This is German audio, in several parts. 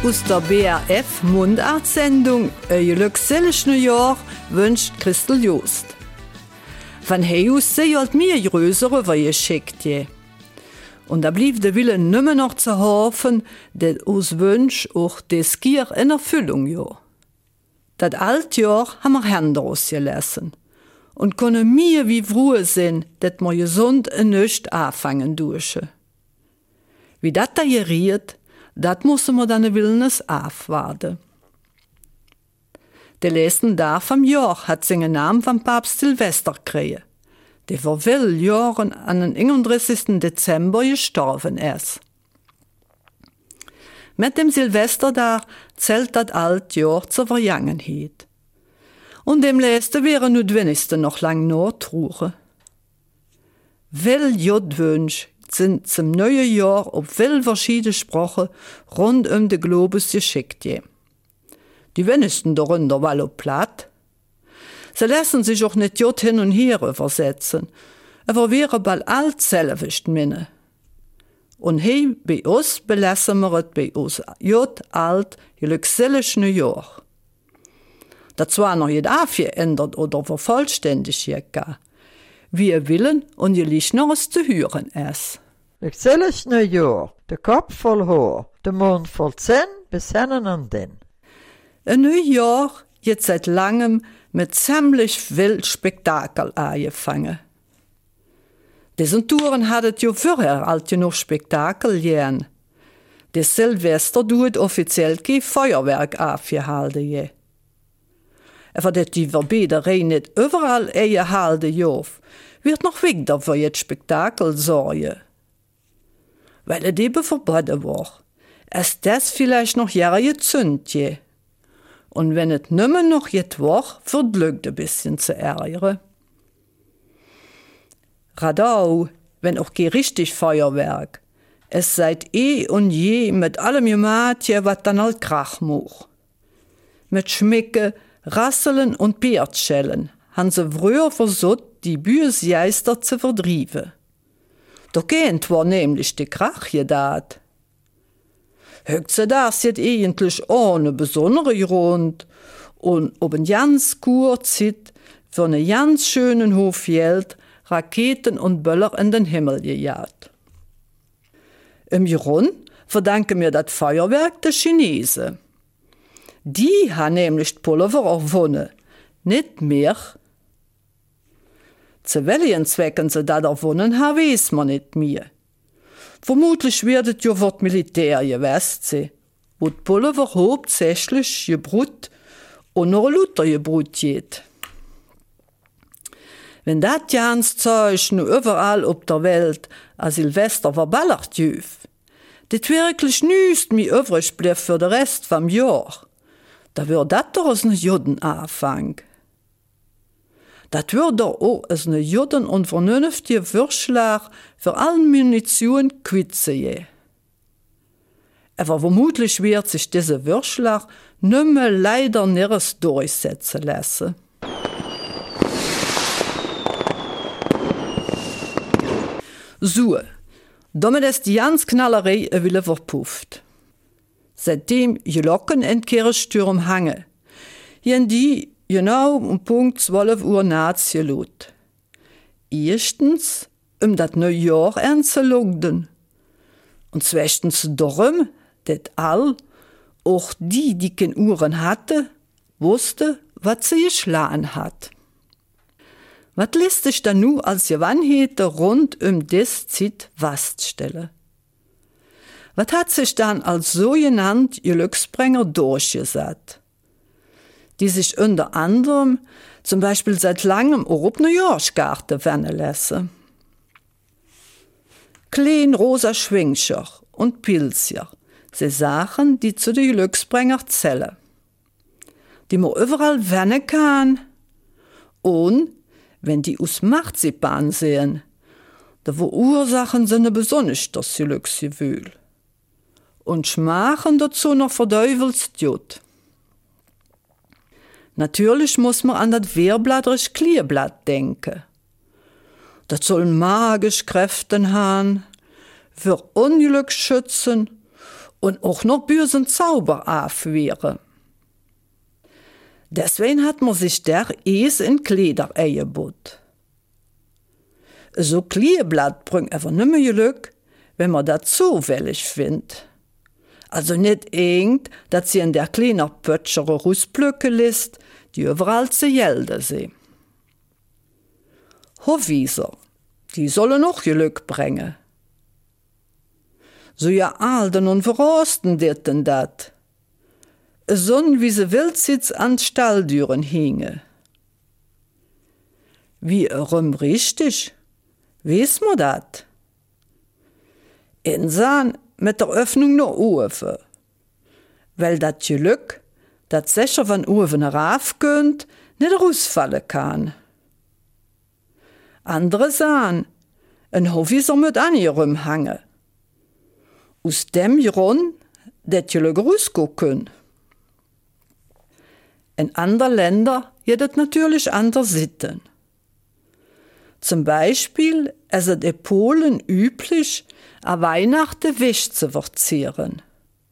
Aus der BRF Mundartsendung «Ein glückliches Neujahr» wünscht Christel Joost. Van Heus sei alt mir größere Weihe schickt je. Und da blieb der Wille nimmer noch zu hoffen, dass uns Wünsch auch des Gier in Erfüllung jo. Dat alt Jahr haben wir Hände ausgelassen und können mir wie Ruhe sein, dass wir gesund und nicht anfangen dürfen. Wie dat da geriert, dat müssen wir dann Willens aufwarten. Der letzten Tag vom Jahr hat seinen Namen vom Papst Silvester gekriegt, der vor vielen Jahren an den 31. Dezember gestorben ist. Mit dem Silvestertag zählt das alte Jahr zur Vergangenheit. Und dem letzten wäre notwendigste noch lang nachtruchen. Wel Jodwünsch sind zum neuen Jahr auf viele verschiedene Sprachen rund den Globus geschickt. Die wenigsten darunter waren auch platt. Sie lassen sich auch nicht Jod hin und her übersetzen, aber wären bald alt selbst minne. Und hier bei uns belassen wir es bei uns Jod alt glückliches Neujahr. Das zwar noch nicht aufgeändert oder vervollständigt, wir willen und ihr liegt noch was zu hören ist. Glückliches Neujahr, der Kopf voll Haar, der Mund voll Zähne bis Hennen an den. Ein Neujahr jetzt seit langem mit ziemlich wild Spektakel angefangen. Diesen Touren hattet jo vorher alt genug Spektakel gern. Das Silvester duet offiziell kein Feuerwerk aufgehalten je. Aber dat die Verbederei nicht überall gehalten jof, wird noch wichtiger für jetzt Spektakel sorgen. Weil es eben verboten war, ist das vielleicht noch Jahre gezündet je. Und wenn es nimmer noch jet war, wird Glück ein bisschen zu ärgern. Radau, wenn auch kein richtig Feuerwerk. Es seit und je mit allem gemacht, was dann halt Krach macht. Mit Schmicke, Rasseln und Beertschellen haben sie früher versucht, die bösen Geister zu verdrieven. Da geht war nämlich die Krach gedat. Heutzutage jetzt eigentlich ohne besondere Grund und ob ein ganz kurz Zeit für einen ganz schönen Hof Geld Raketen und Böller in den Himmel gejagt. Im Grund verdanken mir das Feuerwerk der Chinesen. Die haben nämlich die Pulver erfunden, nicht mehr. Zu welchen Zwecken sie das erfunden haben, weiß man nicht mehr. Vermutlich wird es ja für das Militär gewesen sein, wo die Pulver hauptsächlich gebrut und noch Luther gebrut geht. Wenn das ganze Zeug nur überall auf der Welt an Silvester verballert jüf, das wirklich nichts mehr übrig bleibt für den Rest vom Jahr, da wird das doch aus einem Judenanfang. Das wird doch auch aus einem Juden und vernünftigen Vorschlag für alle Munition quitzen. Aber vermutlich wird sich dieser Vorschlag nicht mehr leider nirgends durchsetzen lassen. So, damit ist die ganze Knallerei wieder verpufft. Seitdem Glocken in Kirchturm hangen, haben die genau um Punkt 12 Uhr nachts gelot. Erstens, das neue Jahr anzulugden. Und zweitens darum, dass all, auch die keine Uhren hatten, wussten, was sie geschlagen hat. Was lässt sich dann nun als Gewandheiten rund das Zeit feststellen? Was hat sich dann als sogenannt Glücksbringer durchgesetzt? Die sich unter anderem zum Beispiel seit langem auch auf Neujahrskarten wenden lassen. Klein rosa Schwingscher und Pilzer sind Sachen, die zu den Glücksbringer zählen. Die man überall wenden kann. Und wenn die aus Marzipan sehen, da verursachen sie eine besonders das Glücksgefühl. Und schmachen dazu noch verteufelt Jod. Natürlich muss man an das Wehrblattrisch Klierblatt denken. Das soll magische Kräfte haben, für Unglück schützen und auch noch bösen Zauber aufwehren. Deswegen hat man sich der in Kleider eingebaut. So Kleeblatt bringt einfach nicht mehr Glück, wenn man das zufällig findet. Also nicht irgend, dass sie in der kleinen Pötschere Russblöcke lässt, die überall zu gelten sind. Hofwieser, die sollen auch Glück bringen. So ja Alten und Verrosten ditten dat. Sonn wie se Wildsitz an Stalldüren hinge. Wie richtig? Weiß man dat? Insaan mit der Öffnung nur Uwe. Weil dat Glück, dat sicher von Uwen heraufgönnt, nicht rausfallen kann. Andere sahen, ein Hofwieser mit anirem hange. Aus dem Grund, dat Glück rausgucken. In anderen Ländern jedet natürlich andere Sitten. Zum Beispiel ist es in Polen üblich, an Weihnachten Wäsche zu verzehren.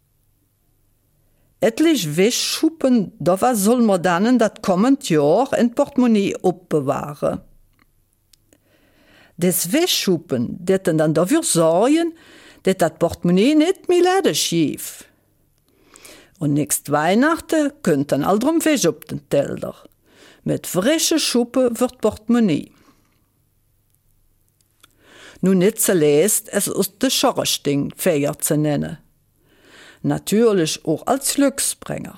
Etliche Wäschschuppen, da soll man dann das kommende Jahr in Portemonnaie aufbewahren. Des Wäschschuppen, die dann dafür sorgen, dass das Portemonnaie nicht mehr leer schief. Und nächst Weihnachten könnt dann all drum Wäsch auf den Teller. Mit frischen Schuppen wird Portemonnaie. Nun nicht zuletzt es aus der Schornstein Feier zu nennen. Natürlich auch als Glücksbringer.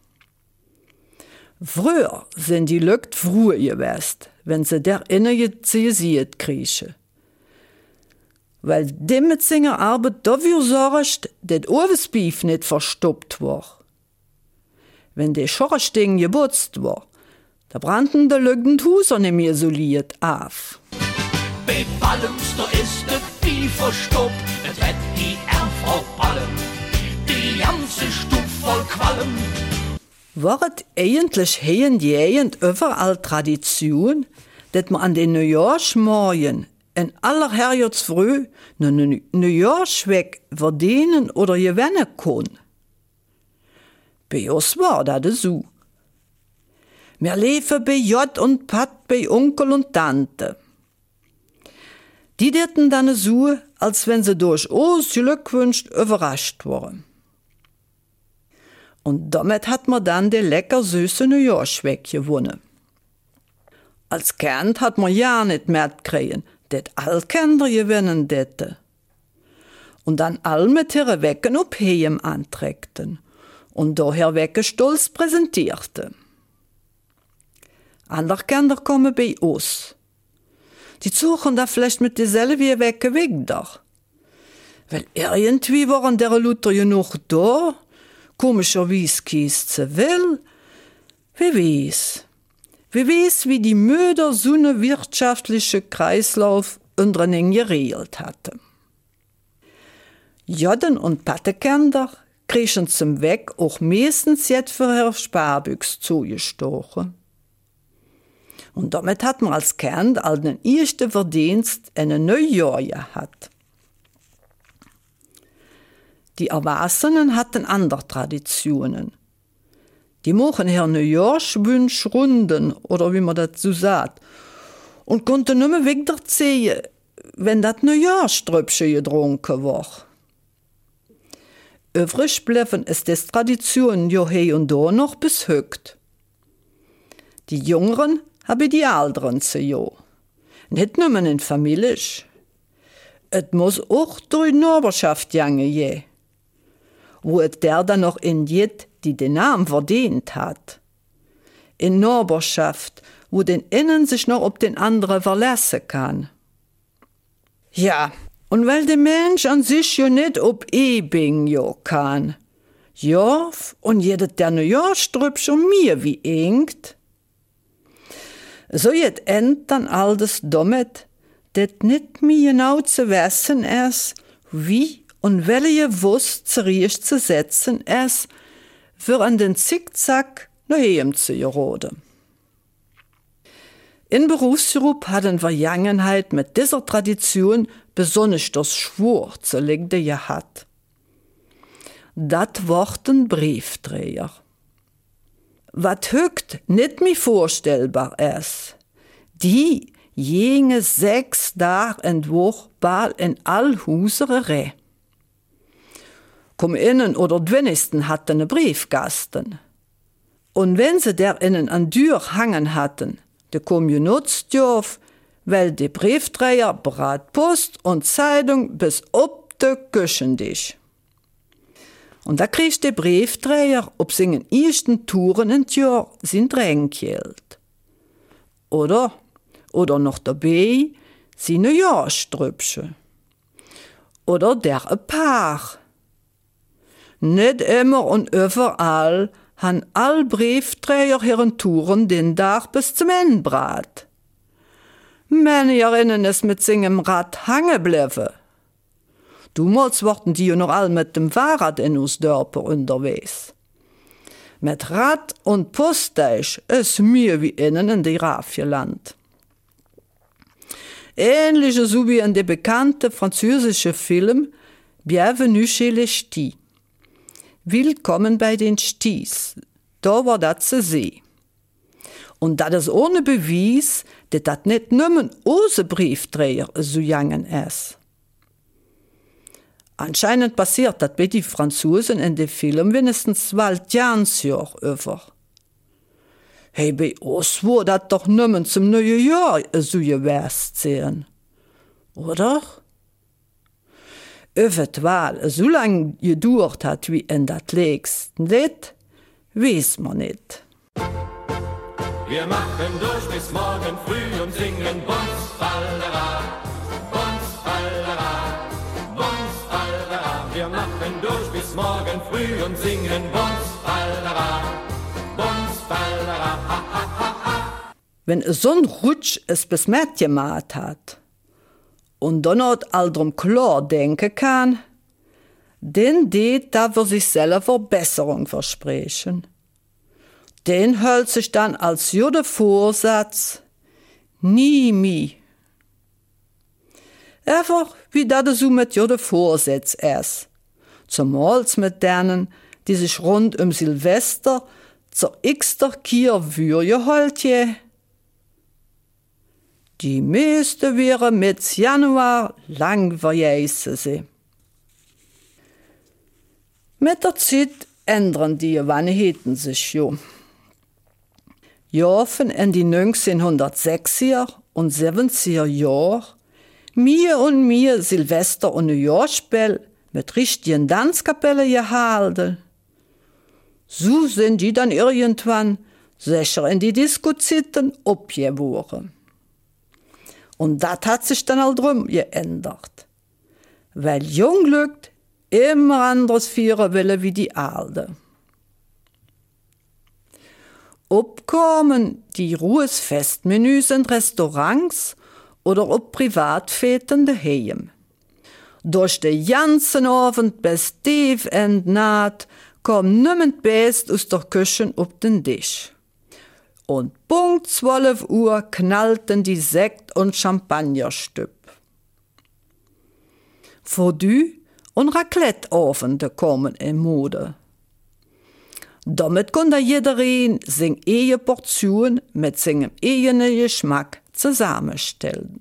Früher sind die Leute froh gewesen, wenn sie der innere Ziesiet kriechen. Weil die mit seiner Arbeit dafür sorgt, dass Ovensbeef nicht verstoppt war. Wenn der Schornstein geputzt war, da brannten die Leute die Häuser nicht mehr soliert auf. Bei Ballens, da ist das Vieh verstoppt, es wird die Frau ballen, die ganze Stub voll Quallen. War es eigentlich hejend überall Tradition, dass man an den Neujahrsmorgen in aller Herrjahrsfrüh einen Neujahrsschweck verdienen oder gewinnen kann? Bei uns war das so. Wir leben bei J und Pat, bei Onkel und Tante. Die dürfen dann so, als wenn sie durch uns Glückwünscht überrascht waren. Und damit hat man dann den lecker süßen Neujahrsschweck gewonnen. Als Kind hat man ja nicht mitgekriegt, dass alle Kinder gewinnen dätte. Und dann all mit ihren Wecken auf Heim anträgten und daher Wecke stolz präsentierte. Andere Kinder kommen bei uns. Die suchen da vielleicht mit dieselbe Wecke wieder. Weil irgendwie waren der Luther genug da, komischerweise kies zu will. Wie weiß, wie die Möder so eine wirtschaftliche Kreislauf untereinander geregelt hatte. Joden und Pattekinder kriegen zum Weg auch meistens jetzt für ihre Sparbüchs zugestochen. Und damit hat man als Kind all den ersten Verdienst in ein Neujahr gehabt. Die Erwachsenen hatten andere Traditionen. Die machen hier Neujahrswünschrunden, oder wie man das so sagt, und konnten nicht mehr wegziehen, wenn das Neujahrströpfchen getrunken war. Übrig bleiben ist das Tradition ja hier und da noch bis heute. Die Jüngeren haben die Älteren zu ja. Nicht nur in Familie. Es muss auch durch die Nachbarschaft gehen, wo es der dann noch in jet, die den Namen verdient hat. In Nachbarschaft, wo den Innen sich noch auf den anderen verlassen kann. Ja, und weil der Mensch an sich ja nicht ob Ebing ja kann. Ja, und jedes der Neujahrstrüpp schon mir wie ingt. So jet end dann alles damit, dat nicht mehr genau zu wissen ist, wie und welche Wurst zurecht zu setzen ist, für an den Zickzack nach Heim zu geraten. In Berufsgruppe hat in Vergangenheit mit dieser Tradition besonders das Schwur zu legen gehabt. Dat worten Briefträger. Wat högt nicht mehr vorstellbar ist, die jene 6 Tage in Woche bal in all Husere. Komm innen oder wenigsten hatten ne Briefgasten. Und wenn sie der innen an Tür hangen hatten, de kom genutzt dürf, weil die Briefträger brat Post und Zeitung bis ob de Küchendisch. Und da kriegt der Briefträger ob singen ersten Touren in Jahr sin Drängeld. Oder noch dabei sine Jahrstrübsche. Oder der ein Paar. Nicht immer und überall han all Briefträger ihren Touren den Tag bis zum Ende brat. Männerinnen es mit singem Rad hange bleiben. Damals warten die noch all mit dem Fahrrad in uns Dörper unterwegs. Mit Rad und Posteich ist mir wie innen in die Rafjeland. Ähnlich so wie in der bekannte französische Film Bienvenue chez les Ch'tis. Willkommen bei den Ch'tis. Da war das zu sehen. Und das ist ohne Beweis, dass das nicht nur ose Briefträger so jangen ist. Anscheinend passiert das bei den Franzosen in dem Film wenigstens 12 Jahre über. Hey, bei uns war das doch nimmer zum neuen Jahr so gewesen sein. Oder? Eventuell so lange gedauert hat wie in das nächsten Lied, weiß man nicht. Wir machen durch bis morgen früh und singen Bumsfallera, Bumsfallera, Bumsfallera. Wir machen durch bis morgen früh und singen Bumsfallera, Bumsfallera, ha, ha, ha, ha. Wenn so ein Rutsch es bis Mädchen gemacht hat und dann not all drum klar denken kann, den det da für sich selber Verbesserung versprechen. Den hält sich dann als jude Vorsatz nie mehr. Einfach wie das so mit jude Vorsatz ist. Zumals mit denen, die sich rund um Silvester zur x-ter Kier würje holt. Die meiste wäre mit Januar lang vergessen sie. Mit der Zeit ändern die Gewohnheiten sich jo. Jahren in die 1960er und 70er Jahre mehr und mehr Silvester- und Neujahrsspiel mit richtigen Tanzkapellen gehalten. So sind die dann irgendwann sicher in die Diskozeiten abgeworden. Und das hat sich dann all drum geändert. Weil Junglück immer anderes feiern will wie die Alte. Obkommen die Ruhesfestmenüs in Restaurants oder ob Privatfeten daheim. Durch den ganzen Abend bis tief in die Nacht kommt niemand Best aus der Küche auf den Tisch. Und Punkt 12 Uhr knallten die Sekt- und Champagnerstüb. Fondue und Raclette-Abende kommen in Mode. Damit konnte jeder seine eigene Portion mit seinem eigenen Geschmack zusammenstellen.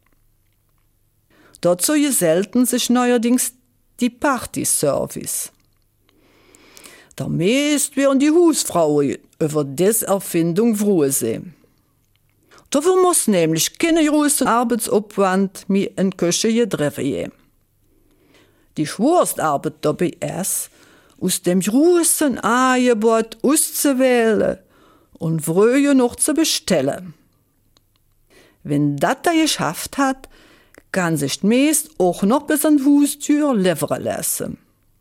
Dazu gesellten sich neuerdings die Partyservice. Der meist wären die Hausfrauen über diese Erfindung froh sein. Dafür muss nämlich keine großen Arbeitsaufwand mehr in die Küche getroffen werden. Die schwerste Arbeit dabei ist, aus dem großen Angebot auszuwählen und früher noch zu bestellen. Wenn das er geschafft hat, kann sich meist auch noch bis an die Haustür liefern lassen.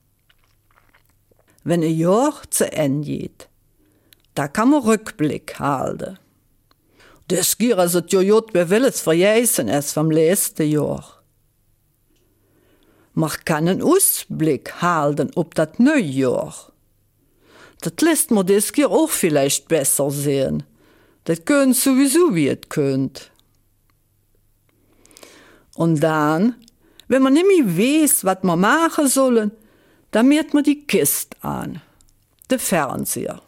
Wenn ein Jahr zu Ende geht, da kann man Rückblick halten. Das geht also das Jahr, wer will es vergessen ist vom letzten Jahr. Man kann einen Ausblick halten auf das neue Jahr. Das lässt man das Jahr auch vielleicht besser sehen. Das könnt sowieso, wie es könnt. Und dann, wenn man nicht mehr weiß, was man machen sollen, Da miert man die Kist an, de Fernseher.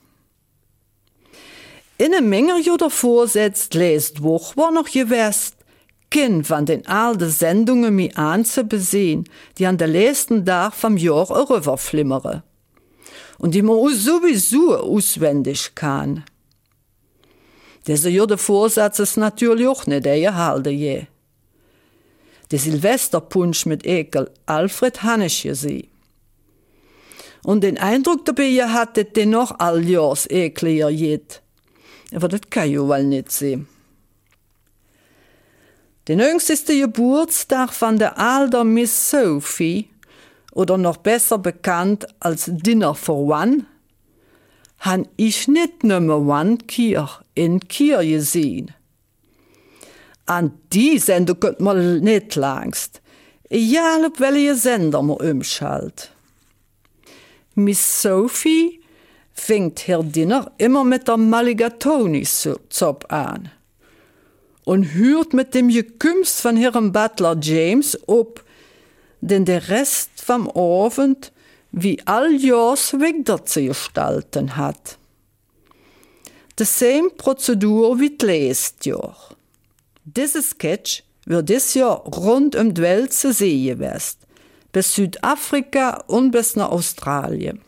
In eine Menge Jahr davor setzt lest Woch war noch gewest, Kind van den alten Sendungen mi anzubesehen, die an der letzten Tag vom Jahr rüberflimmere. Und die man sowieso auswendig kann. Dieser Jahr der Vorsatz ist natürlich auch nicht gehalten je. Der Silvesterpunsch mit Ekel Alfred Hannisch gesehen. Und den Eindruck dabei hattet den noch alljahrs ekliger jet. Aber das kann ich wohl nicht sehen. Den jüngsten Geburtstag von der alten Miss Sophie, oder noch besser bekannt als Dinner for One, han ich nicht nummer One Kier in Kier gesehen. An die Sendung könnt man nicht langst, egal ob welche Sender man umschalt. Miss Sophie fängt ihr Dinner immer mit der Mulligatawny-Zop an und hört mit dem Geküms von ihrem Butler James ob, denn der Rest vom Abend wie alljahrs wieder zu gestalten hat. Dieselbe Prozedur wie letztes Jahr. Diese Sketch wird dieses Jahr rund um die Welt zu sehen gewesen, bis Südafrika und bis nach Australien.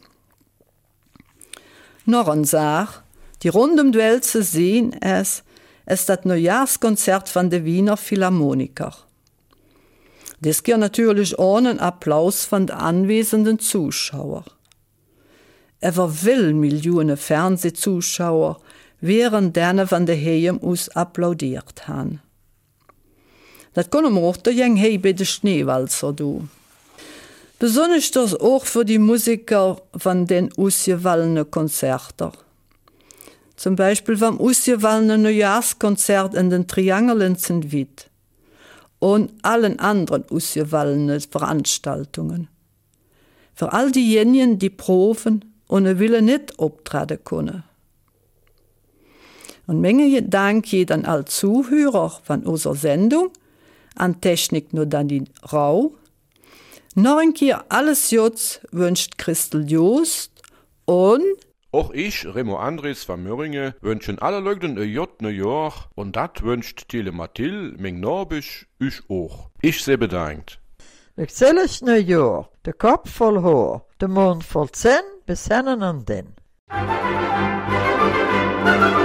Noch eine Sache, die rund um die Welt zu sehen ist das Neujahrskonzert von der Wiener Philharmoniker. Das gibt natürlich ohne Applaus von den anwesenden Zuschauern. Über will Millionen Fernsehzuschauer während denen von der Heim aus applaudiert haben. Das können wir auch der Jeng hey bei den Schneewalzer do. Besonders das auch für die Musiker von den ausgewählten Konzerten. Zum Beispiel vom ausgewählten Neujahrskonzert in den Triangel in St-Vith und allen anderen ausgewählten Veranstaltungen. Für all diejenigen, die proben und Wille nicht auftreten können. Und Menge Dank geht an all Zuhörer von unserer Sendung, an Technik nur dann die Rau. Noch ein Kier alles Jutz wünscht Christel Joost und auch ich, Remo Andres von Möringe, wünschen alle Leute ein J Jahr und dat wünscht Tele Mathil, Ming Norbisch, ich auch. Ich sehr bedankt. Gezellig Neujahr, de Kopf voll Haar, de Mond voll Zinn, bis hennen an den.